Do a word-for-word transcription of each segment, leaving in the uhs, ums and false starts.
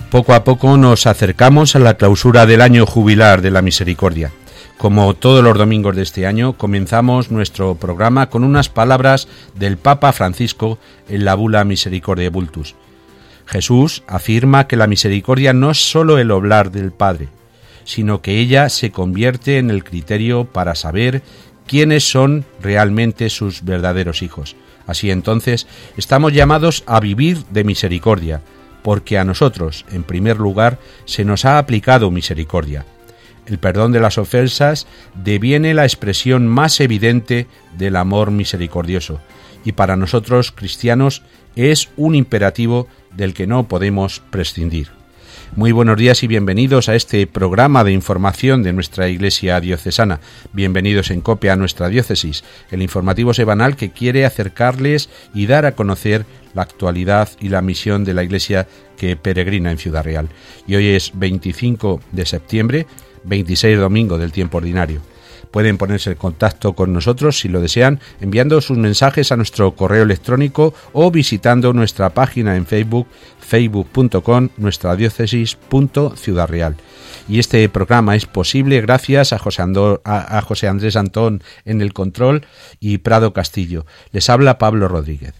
Poco a poco nos acercamos a la clausura del año jubilar de la Misericordia. Como todos los domingos de este año, comenzamos nuestro programa con unas palabras del Papa Francisco en la bula Misericordiae Vultus. Jesús afirma que la misericordia no es sólo el obrar del Padre, sino que ella se convierte en el criterio para saber quiénes son realmente sus verdaderos hijos. Así entonces, estamos llamados a vivir de misericordia, porque a nosotros, en primer lugar, se nos ha aplicado misericordia. El perdón de las ofensas deviene la expresión más evidente del amor misericordioso, y para nosotros, cristianos, es un imperativo del que no podemos prescindir. Muy buenos días y bienvenidos a este programa de información de nuestra Iglesia diocesana. Bienvenidos en Cope a nuestra diócesis, el informativo semanal que quiere acercarles y dar a conocer la actualidad y la misión de la Iglesia que peregrina en Ciudad Real. Y hoy es veinticinco de septiembre, veintiséis domingo del tiempo ordinario. Pueden ponerse en contacto con nosotros si lo desean, enviando sus mensajes a nuestro correo electrónico o visitando nuestra página en Facebook, facebook punto com, nuestra diócesis punto ciudad real. Y este programa es posible gracias a José, Andor, a, a José Andrés Antón en el control y Prado Castillo. Les habla Pablo Rodríguez.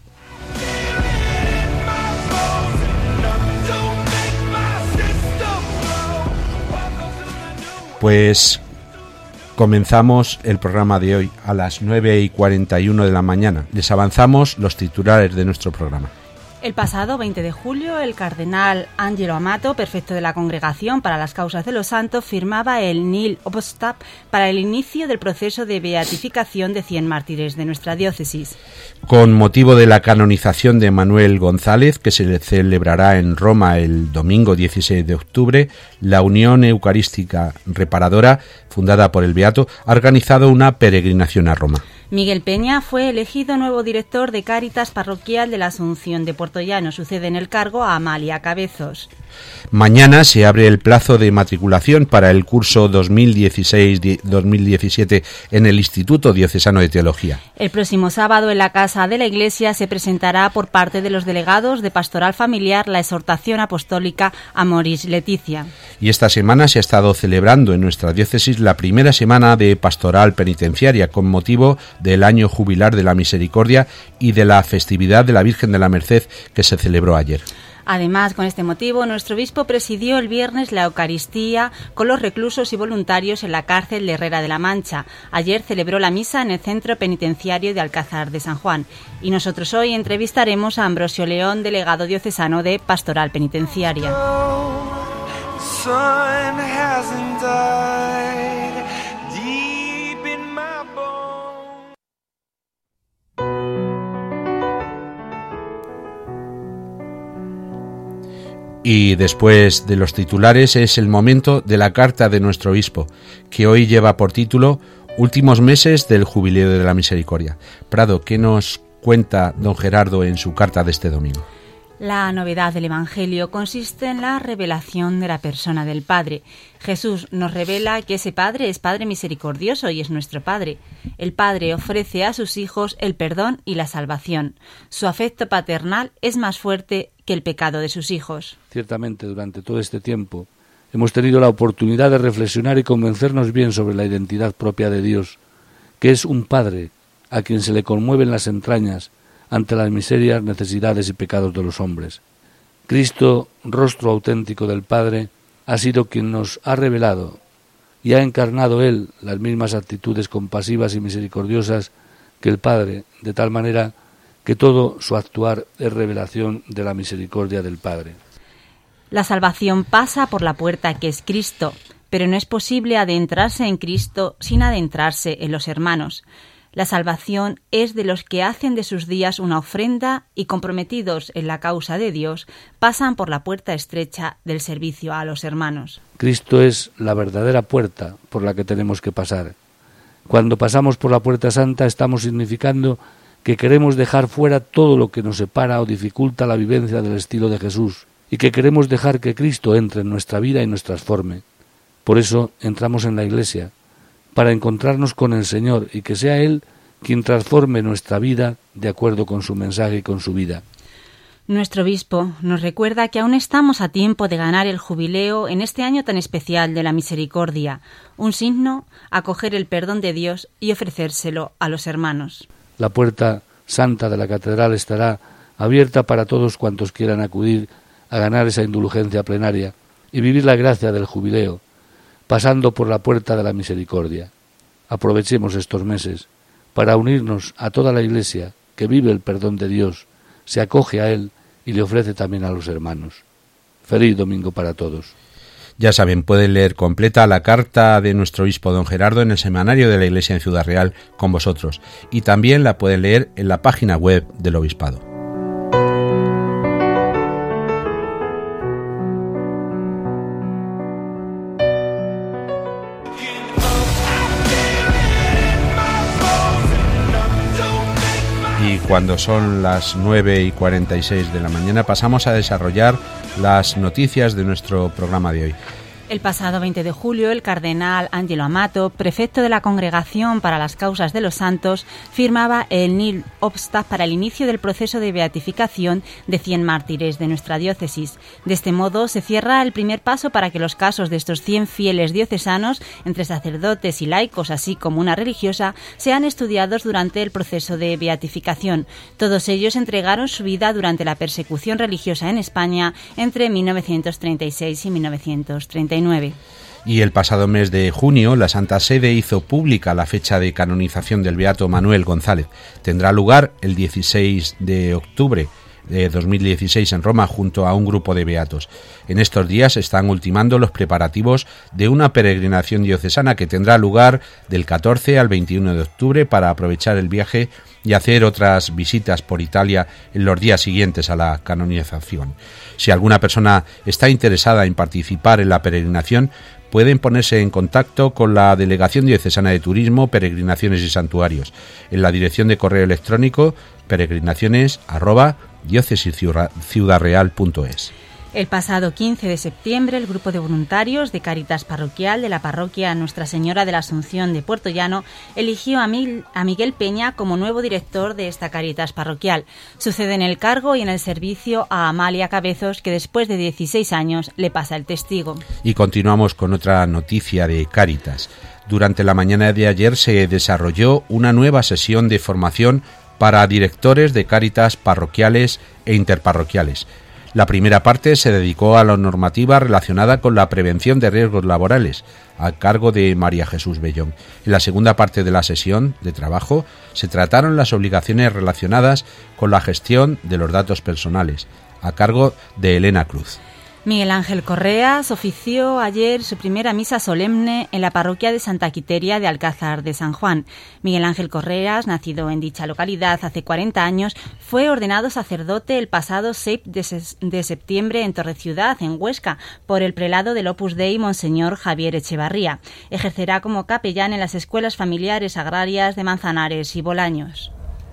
Pues comenzamos el programa de hoy a las nueve y cuarenta y uno de la mañana. Les avanzamos los titulares de nuestro programa. El pasado veinte de julio, el cardenal Angelo Amato, prefecto de la Congregación para las Causas de los Santos, firmaba el Nil Obstat para el inicio del proceso de beatificación de cien mártires de nuestra diócesis. Con motivo de la canonización de Manuel González, que se celebrará en Roma el domingo dieciséis de octubre, la Unión Eucarística Reparadora, fundada por el Beato, ha organizado una peregrinación a Roma. Miguel Peña fue elegido nuevo director de Cáritas Parroquial de la Asunción de Puerto Llano. Sucede en el cargo a Amalia Cabezos. Mañana se abre el plazo de matriculación para el curso dos mil dieciséis dos mil diecisiete en el Instituto Diocesano de Teología. El próximo sábado en la Casa de la Iglesia se presentará por parte de los delegados de Pastoral Familiar la exhortación apostólica Amoris Laetitia. Y esta semana se ha estado celebrando en nuestra diócesis la primera semana de Pastoral Penitenciaria con motivo del año jubilar de la Misericordia y de la festividad de la Virgen de la Merced que se celebró ayer. Además, con este motivo, nuestro obispo presidió el viernes la Eucaristía con los reclusos y voluntarios en la cárcel de Herrera de la Mancha. Ayer celebró la misa en el Centro Penitenciario de Alcázar de San Juan. Y nosotros hoy entrevistaremos a Ambrosio León, delegado diocesano de Pastoral Penitenciaria. Y después de los titulares es el momento de la carta de nuestro obispo, que hoy lleva por título Últimos meses del Jubileo de la Misericordia. Prado, ¿qué nos cuenta don Gerardo en su carta de este domingo? La novedad del Evangelio consiste en la revelación de la persona del Padre. Jesús nos revela que ese Padre es Padre misericordioso y es nuestro Padre. El Padre ofrece a sus hijos el perdón y la salvación. Su afecto paternal es más fuerte que el pecado de sus hijos. Ciertamente, durante todo este tiempo hemos tenido la oportunidad de reflexionar y convencernos bien sobre la identidad propia de Dios, que es un Padre a quien se le conmueven las entrañas ante las miserias, necesidades y pecados de los hombres. Cristo, rostro auténtico del Padre, ha sido quien nos ha revelado y ha encarnado Él las mismas actitudes compasivas y misericordiosas que el Padre, de tal manera que todo su actuar es revelación de la misericordia del Padre. La salvación pasa por la puerta que es Cristo, pero no es posible adentrarse en Cristo sin adentrarse en los hermanos. La salvación es de los que hacen de sus días una ofrenda y, comprometidos en la causa de Dios, pasan por la puerta estrecha del servicio a los hermanos. Cristo es la verdadera puerta por la que tenemos que pasar. Cuando pasamos por la puerta santa estamos significando que queremos dejar fuera todo lo que nos separa o dificulta la vivencia del estilo de Jesús y que queremos dejar que Cristo entre en nuestra vida y nos transforme. Por eso entramos en la Iglesia, para encontrarnos con el Señor y que sea Él quien transforme nuestra vida de acuerdo con su mensaje y con su vida. Nuestro obispo nos recuerda que aún estamos a tiempo de ganar el jubileo en este año tan especial de la misericordia, un signo, acoger el perdón de Dios y ofrecérselo a los hermanos. La puerta santa de la catedral estará abierta para todos cuantos quieran acudir a ganar esa indulgencia plenaria y vivir la gracia del jubileo, pasando por la puerta de la misericordia. Aprovechemos estos meses para unirnos a toda la Iglesia que vive el perdón de Dios, se acoge a Él y le ofrece también a los hermanos. Feliz domingo para todos. Ya saben, pueden leer completa la carta de nuestro obispo don Gerardo en el semanario de la Iglesia en Ciudad Real con vosotros, y también la pueden leer en la página web del obispado. Y cuando son las nueve y cuarenta y seis de la mañana pasamos a desarrollar las noticias de nuestro programa de hoy. El pasado veinte de julio, el cardenal Angelo Amato, prefecto de la Congregación para las Causas de los Santos, firmaba el nil obstat para el inicio del proceso de beatificación de cien mártires de nuestra diócesis. De este modo, se cierra el primer paso para que los casos de estos cien fieles diocesanos, entre sacerdotes y laicos, así como una religiosa, sean estudiados durante el proceso de beatificación. Todos ellos entregaron su vida durante la persecución religiosa en España entre mil novecientos treinta y seis y mil novecientos treinta y nueve. Y el pasado mes de junio, la Santa Sede hizo pública la fecha de canonización del beato Manuel González. Tendrá lugar el dieciséis de octubre de dos mil dieciséis en Roma junto a un grupo de beatos. En estos días se están ultimando los preparativos de una peregrinación diocesana que tendrá lugar del catorce al veintiuno de octubre para aprovechar el viaje y hacer otras visitas por Italia en los días siguientes a la canonización. Si alguna persona está interesada en participar en la peregrinación, pueden ponerse en contacto con la Delegación Diocesana de Turismo, Peregrinaciones y Santuarios en la dirección de correo electrónico peregrinaciones arroba diócesis ciudad real punto es. El pasado quince de septiembre, el grupo de voluntarios de Cáritas Parroquial de la parroquia Nuestra Señora de la Asunción de Puerto Llano eligió a, Mil, a Miguel Peña como nuevo director de esta Cáritas Parroquial. Sucede en el cargo y en el servicio a Amalia Cabezos, que después de dieciséis años le pasa el testigo. Y continuamos con otra noticia de Cáritas. Durante la mañana de ayer se desarrolló una nueva sesión de formación para directores de Cáritas parroquiales e interparroquiales. La primera parte se dedicó a la normativa relacionada con la prevención de riesgos laborales, a cargo de María Jesús Bellón. En la segunda parte de la sesión de trabajo se trataron las obligaciones relacionadas con la gestión de los datos personales, a cargo de Elena Cruz. Miguel Ángel Correas ofició ayer su primera misa solemne en la parroquia de Santa Quiteria de Alcázar de San Juan. Miguel Ángel Correas, nacido en dicha localidad hace cuarenta años, fue ordenado sacerdote el pasado seis de septiembre en Torreciudad, en Huesca, por el prelado del Opus Dei Monseñor Javier Echevarría. Ejercerá como capellán en las escuelas familiares agrarias de Manzanares y Bolaños.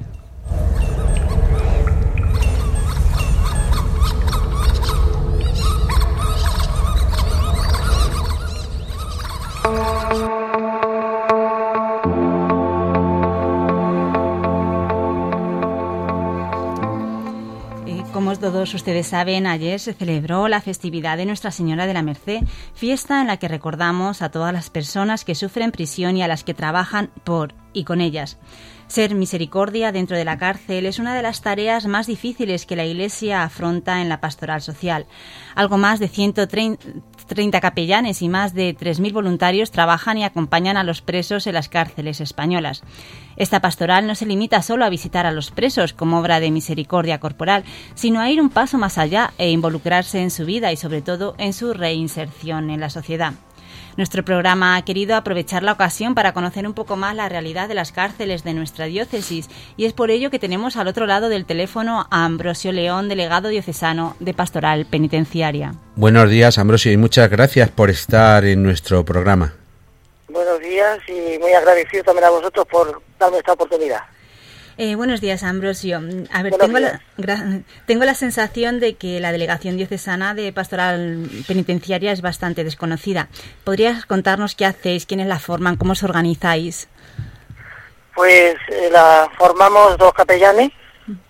Como todos ustedes saben, ayer se celebró la festividad de Nuestra Señora de la Merced, fiesta en la que recordamos a todas las personas que sufren prisión y a las que trabajan por y con ellas. Ser misericordia dentro de la cárcel es una de las tareas más difíciles que la Iglesia afronta en la pastoral social. Algo más de ciento treinta capellanes y más de tres mil voluntarios trabajan y acompañan a los presos en las cárceles españolas. Esta pastoral no se limita solo a visitar a los presos como obra de misericordia corporal, sino a ir un paso más allá e involucrarse en su vida y sobre todo en su reinserción en la sociedad. Nuestro programa ha querido aprovechar la ocasión para conocer un poco más la realidad de las cárceles de nuestra diócesis y es por ello que tenemos al otro lado del teléfono a Ambrosio León, delegado diocesano de Pastoral Penitenciaria. Buenos días, Ambrosio, y muchas gracias por estar en nuestro programa. Buenos días y muy agradecido también a vosotros por darme esta oportunidad. Eh, buenos días, Ambrosio. A ver, tengo la, gra- tengo la sensación de que la Delegación Diocesana de Pastoral Penitenciaria es bastante desconocida. ¿Podrías contarnos qué hacéis, quiénes la forman, cómo os organizáis? Pues eh, la formamos dos capellanes,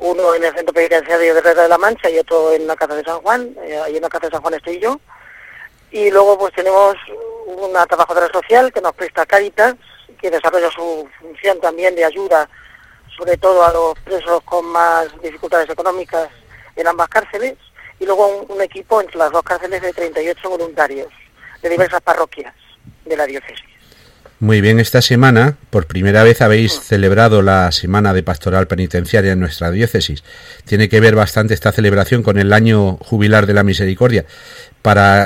uno en el centro penitenciario de Herrera de la Mancha y otro en la Cárcel de San Juan. Eh, ahí en la Cárcel de San Juan estoy yo. Y luego pues tenemos una trabajadora social que nos presta Cáritas, que desarrolla su función también de ayuda, sobre todo a los presos con más dificultades económicas en ambas cárceles, y luego un, un equipo entre las dos cárceles de treinta y ocho voluntarios de diversas parroquias de la diócesis. Muy bien, esta semana por primera vez habéis celebrado la Semana de Pastoral Penitenciaria en nuestra diócesis. Tiene que ver bastante esta celebración con el año jubilar de la Misericordia. Para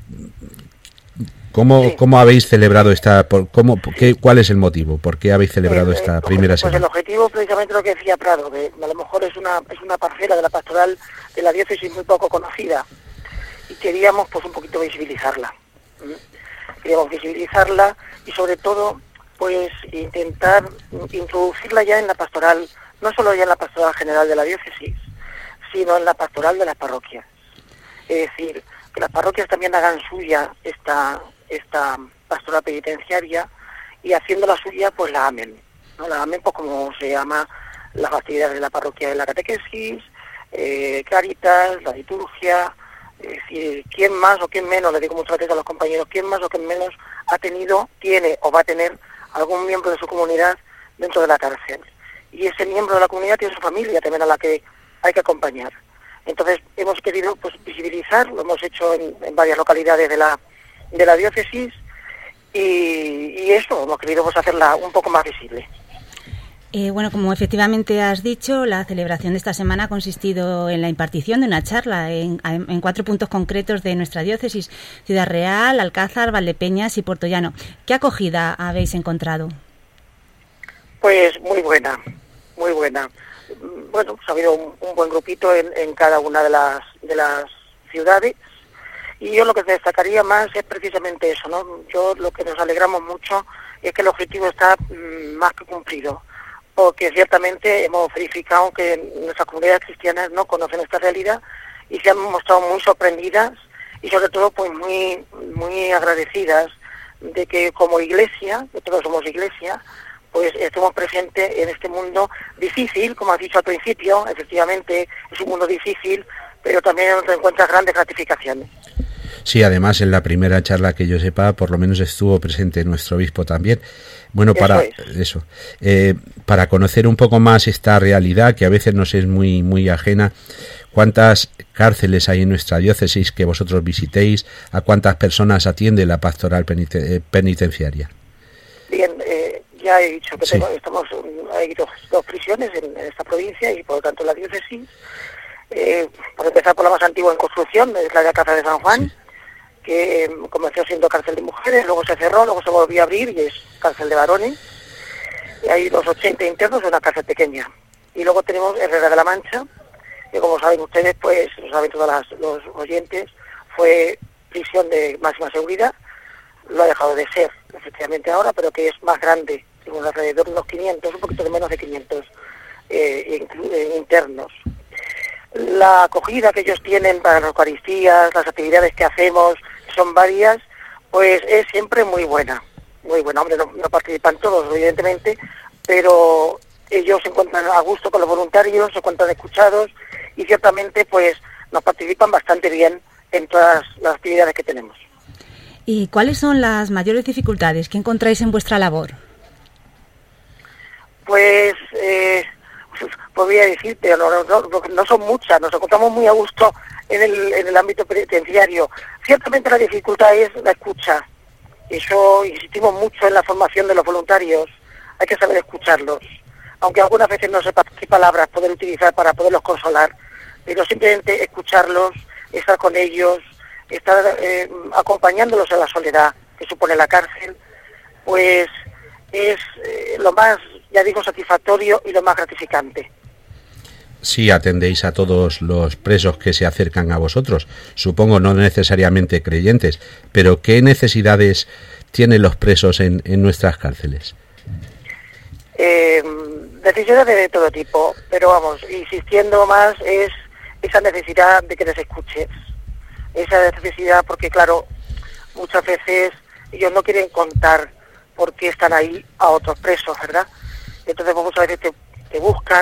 ¿cómo, sí. ¿Cómo habéis celebrado esta? Por, cómo, qué, ¿Cuál es el motivo? ¿Por qué habéis celebrado eh, esta eh, primera pues semana? Pues el objetivo, precisamente lo que decía Prado, que a lo mejor es una es una parcela de la pastoral de la diócesis muy poco conocida y queríamos pues un poquito visibilizarla. ¿Mm? Queríamos visibilizarla y sobre todo pues intentar introducirla ya en la pastoral, no solo ya en la pastoral general de la diócesis, sino en la pastoral de las parroquias. Es decir, que las parroquias también hagan suya esta esta pastoral penitenciaria y haciéndola suya pues la amen, ¿no? La amen pues como se llama las actividades de la parroquia de la catequesis, eh, Cáritas, la liturgia. Es decir, quién más o quién menos, le digo muchas veces a los compañeros, quién más o quién menos ha tenido, tiene o va a tener algún miembro de su comunidad dentro de la cárcel. Y ese miembro de la comunidad tiene su familia también a la que hay que acompañar. Entonces hemos querido pues visibilizar, lo hemos hecho en, en varias localidades de la de la diócesis y, y eso, hemos querido pues hacerla un poco más visible. Eh, bueno, como efectivamente has dicho, la celebración de esta semana ha consistido en la impartición de una charla en, en cuatro puntos concretos de nuestra diócesis: Ciudad Real, Alcázar, Valdepeñas y Puertollano. ¿Qué acogida habéis encontrado? Pues muy buena, muy buena. Bueno, pues ha habido un, un buen grupito en, en cada una de las de las ciudades y yo lo que destacaría más es precisamente eso, ¿no? Yo lo que nos alegramos mucho es que el objetivo está mmm, más que cumplido, porque ciertamente hemos verificado que nuestras comunidades cristianas no conocen esta realidad y se han mostrado muy sorprendidas y sobre todo pues muy muy agradecidas de que como iglesia, que todos somos iglesia, pues estemos presentes en este mundo difícil, como has dicho al principio. Efectivamente es un mundo difícil, pero también te encuentras grandes gratificaciones. Sí, además en la primera charla que yo sepa, por lo menos estuvo presente nuestro obispo también. Bueno, para eso, es. eso eh, para conocer un poco más esta realidad que a veces nos es muy muy ajena, ¿cuántas cárceles hay en nuestra diócesis que vosotros visitéis? ¿A cuántas personas atiende la pastoral peniten- penitenciaria? Bien, eh, ya he dicho que sí. tengo, estamos hay dos, dos prisiones en, en esta provincia y por lo tanto en la diócesis. Eh, por empezar por la más antigua en construcción, es la de Alcázar de San Juan, sí. que eh, comenzó siendo cárcel de mujeres, luego se cerró, luego se volvió a abrir y es cárcel de varones. Y hay los ochenta internos en una cárcel pequeña. Y luego tenemos Herrera de la Mancha, que como saben ustedes, pues, lo saben todos las, los oyentes, fue prisión de máxima seguridad, lo ha dejado de ser, efectivamente ahora, pero que es más grande, según alrededor de unos quinientos, un poquito de menos de quinientos eh, inclu- eh, internos. La acogida que ellos tienen para las Eucaristías, las actividades que hacemos, son varias, pues es siempre muy buena, muy buena. Hombre, no, no participan todos, evidentemente, pero ellos se encuentran a gusto con los voluntarios, se encuentran escuchados y ciertamente pues nos participan bastante bien en todas las actividades que tenemos. ¿Y cuáles son las mayores dificultades que encontráis en vuestra labor? Pues... Eh, podría decir, pero no, no, no son muchas, nos encontramos muy a gusto en el, en el ámbito penitenciario. Ciertamente la dificultad es la escucha, eso insistimos mucho en la formación de los voluntarios, hay que saber escucharlos, aunque algunas veces no sepa qué palabras poder utilizar para poderlos consolar, pero simplemente escucharlos, estar con ellos, estar eh, acompañándolos en la soledad que supone la cárcel, pues es eh, lo más, ya digo, satisfactorio y lo más gratificante. Sí, atendéis a todos los presos que se acercan a vosotros, supongo no necesariamente creyentes, pero ¿qué necesidades tienen los presos en, en nuestras cárceles? Eh, necesidades de todo tipo, pero vamos, insistiendo más es esa necesidad de que les escuches, esa necesidad porque claro, muchas veces ellos no quieren contar por qué están ahí a otros presos, ¿verdad? Entonces muchas veces te, te buscan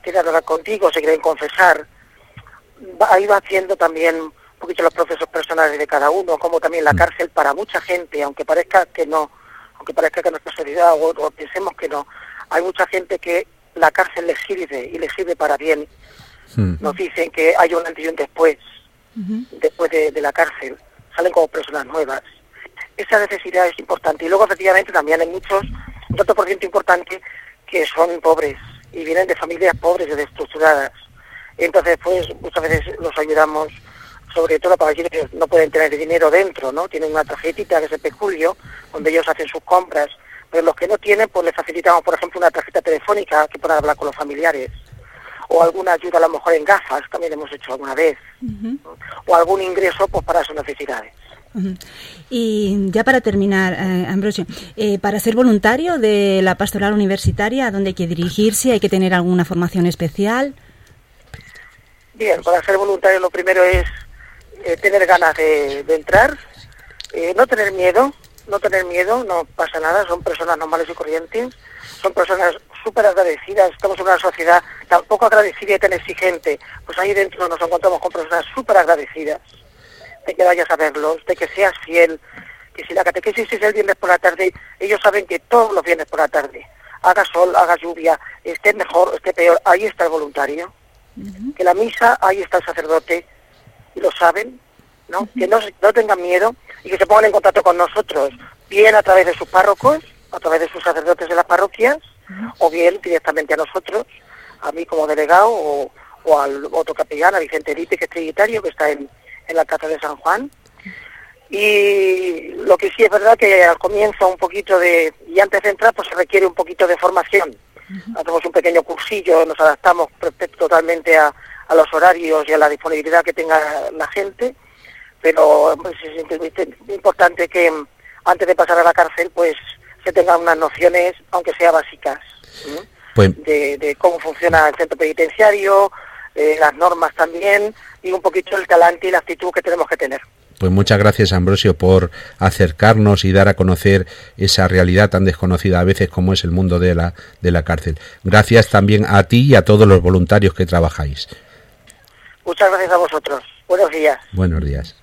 quieren hablar contigo, se quieren confesar, va, ahí va haciendo también un poquito los procesos personales de cada uno, como también la cárcel para mucha gente, aunque parezca que no, aunque parezca que nuestra sociedad o, o pensemos que no, hay mucha gente que la cárcel les sirve y les sirve para bien. Mm. Nos dicen que hay un antes y un después, uh-huh. después de, de la cárcel, salen como personas nuevas. Esa necesidad es importante. Y luego, efectivamente, también hay muchos, un tanto por ciento importante, que son pobres y vienen de familias pobres y desestructuradas. Entonces, pues, muchas veces los ayudamos, sobre todo para quienes no pueden tener dinero dentro, ¿no? Tienen una tarjetita que es el peculio, donde ellos hacen sus compras. Pero los que no tienen, pues les facilitamos, por ejemplo, una tarjeta telefónica que puedan hablar con los familiares. O alguna ayuda a lo mejor en gafas, también hemos hecho alguna vez. Uh-huh. O algún ingreso, pues, para sus necesidades. Uh-huh. Y ya para terminar, eh, Ambrosio, eh, para ser voluntario de la pastoral universitaria, ¿a dónde hay que dirigirse? ¿Hay que tener alguna formación especial? Bien, para ser voluntario lo primero es eh, tener ganas de, de entrar, eh, no tener miedo, no tener miedo, no pasa nada, son personas normales y corrientes, son personas súper agradecidas, estamos en una sociedad tan poco agradecida y tan exigente, pues ahí dentro nos encontramos con personas súper agradecidas, de que vayas a verlos, de que seas fiel, que si la catequesis es el viernes por la tarde, ellos saben que todos los viernes por la tarde, haga sol, haga lluvia, esté mejor, esté peor, ahí está el voluntario, uh-huh. que la misa, ahí está el sacerdote, y lo saben, ¿no? Uh-huh. Que no, no tengan miedo y que se pongan en contacto con nosotros, bien a través de sus párrocos, a través de sus sacerdotes de las parroquias, uh-huh. o bien directamente a nosotros, a mí como delegado, o, o al otro capellán, a Vicente Lipe, que es trinitario, que está en, en la Catedral de San Juan. Y lo que sí es verdad que al comienzo un poquito de, y antes de entrar, pues se requiere un poquito de formación. Uh-huh. Hacemos un pequeño cursillo, nos adaptamos totalmente a, a los horarios y a la disponibilidad que tenga la gente, pero pues, es importante que antes de pasar a la cárcel, pues se tengan unas nociones, aunque sea básicas, ¿sí? Pues, de, de cómo funciona el centro penitenciario, eh, las normas también, y un poquito el talante y la actitud que tenemos que tener. Pues muchas gracias, Ambrosio, por acercarnos y dar a conocer esa realidad tan desconocida a veces como es el mundo de la, de la cárcel. Gracias también a ti y a todos los voluntarios que trabajáis. Muchas gracias a vosotros. Buenos días. Buenos días.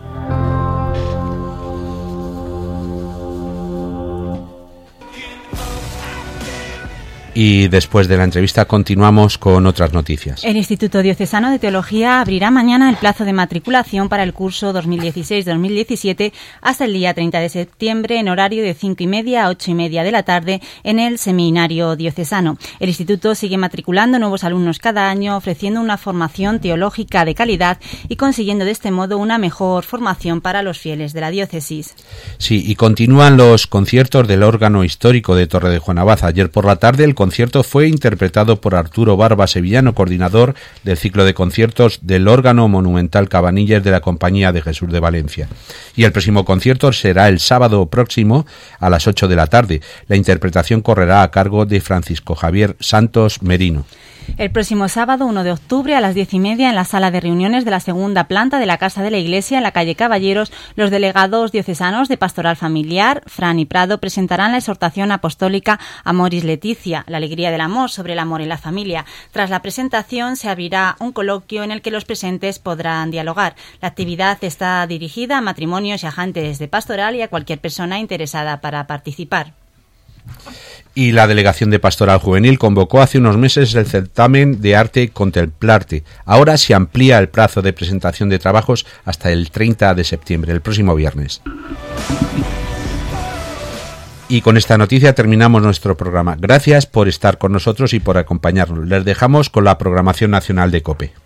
Y después de la entrevista continuamos con otras noticias. El Instituto Diocesano de Teología abrirá mañana el plazo de matriculación para el curso dos mil dieciséis dos mil diecisiete hasta el día treinta de septiembre en horario de cinco y media a ocho y media de la tarde en el Seminario Diocesano. El Instituto sigue matriculando nuevos alumnos cada año, ofreciendo una formación teológica de calidad y consiguiendo de este modo una mejor formación para los fieles de la diócesis. Sí, y continúan los conciertos del órgano histórico de Torre de Juan Abad. Ayer por la tarde el El concierto fue interpretado por Arturo Barba Sevillano, coordinador del ciclo de conciertos del órgano monumental Cabanillas de la Compañía de Jesús de Valencia. Y el próximo concierto será el sábado próximo a las ocho de la tarde. La interpretación correrá a cargo de Francisco Javier Santos Merino. El próximo sábado, uno de octubre, a las diez y media, en la sala de reuniones de la segunda planta de la Casa de la Iglesia, en la calle Caballeros, los delegados diocesanos de Pastoral Familiar, Fran y Prado, presentarán la exhortación apostólica Amoris Laetitia, la alegría del amor, sobre el amor en la familia. Tras la presentación, se abrirá un coloquio en el que los presentes podrán dialogar. La actividad está dirigida a matrimonios y agentes de pastoral y a cualquier persona interesada para participar. Y la Delegación de Pastoral Juvenil convocó hace unos meses el certamen de arte Contemplarte. Ahora se amplía el plazo de presentación de trabajos hasta el treinta de septiembre, el próximo viernes. Y con esta noticia terminamos nuestro programa. Gracias por estar con nosotros y por acompañarnos. Les dejamos con la programación nacional de COPE.